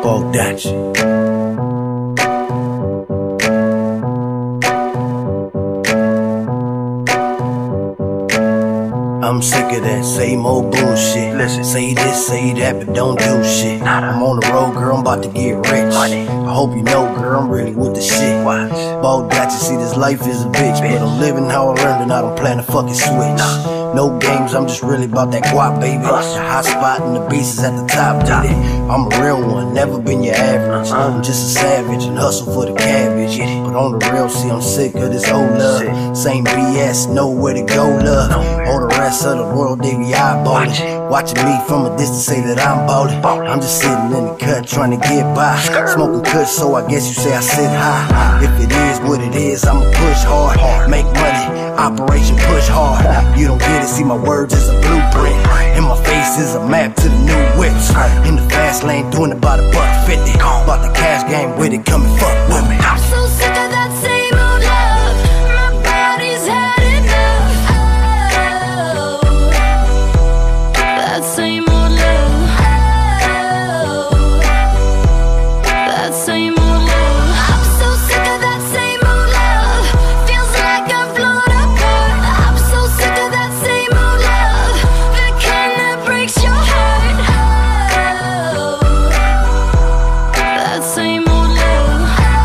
Bogdachi. I'm sick of that same old bullshit. Listen, say this, say that, but don't do shit. I'm on the road, girl, I'm about to get rich. I hope you know, girl, I'm really with the shit. Bogdachi, see this life is a bitch, but I'm living how I learned and I don't plan to fucking switch. No games, I'm just really about that guap, baby. The hot spot and the beast is at the top, baby. I'm a real one, never been your average. I'm just a savage and hustle for the cabbage. But on the real, see, I'm sick of this old love. Same BS, nowhere to go, love. All the rest of the world, they be eyeballing. Watching me from a distance, say that I'm ballin'. I'm just sitting in the cut, trying to get by. Smoking kush, so I guess you say I sit high. If it is what it is, I'ma push hard. Make money, Operation Push Hard. You don't get it, see my words is a blueprint. And my face is a map to the new whips. In the fast lane, doing it by the $1.50. About the cash game with it, come and fuck with me. I'm so sick of that same old love. My body's had enough. Oh, that same old love. Oh, that same old love. I'm so sick of that same old love. Feels like I'm blown apart. I'm so sick of that same old love. The kind that breaks your heart. Oh, that same old love.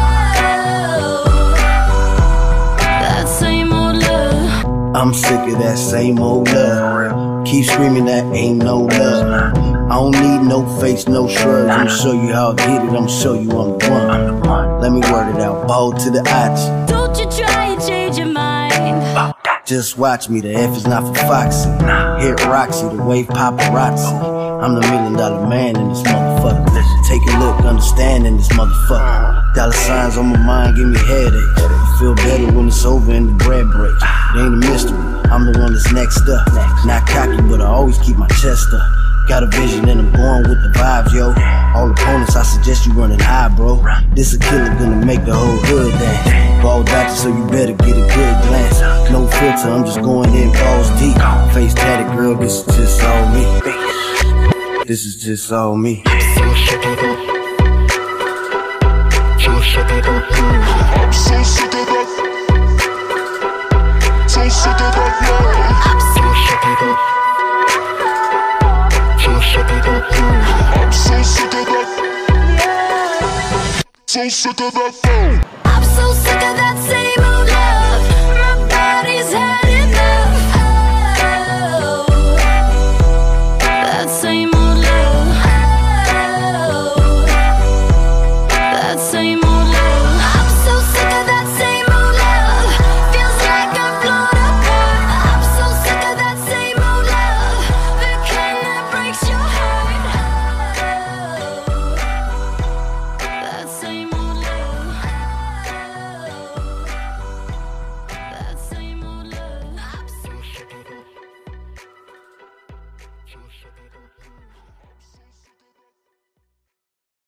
That same old love. I'm sick of that same old love. Keep screaming that ain't no love. I don't need no face, no shrugs. I'ma show you how I get it, I'ma show you I'm the one. Let me word it out, bold to the I. Don't you try and change your mind. Just watch me, the F is not for Foxy. Hit Roxy, the wave paparazzi. I'm the $1 million man in this motherfucker. Take a look, understanding this motherfucker. Dollar signs on my mind, give me a headache. Feel better when it's over and the bread breaks. It ain't a mystery, I'm the one that's next up. Not cocky, but I always keep my chest up. Got a vision and I'm going with the vibes, yo. All opponents, I suggest you running high, bro. This a killer gonna make the whole hood dance. Bogdachi, so you better get a good glance. No filter, I'm just going in balls deep. Face tatted, girl, this is just all me. This is just all me. I'm so sick of that. I'm so sick of that. So sick of that love. I'm so sick of that. So sick of that love. I'm so sick of that. So sick of that love. I'm so sick of that same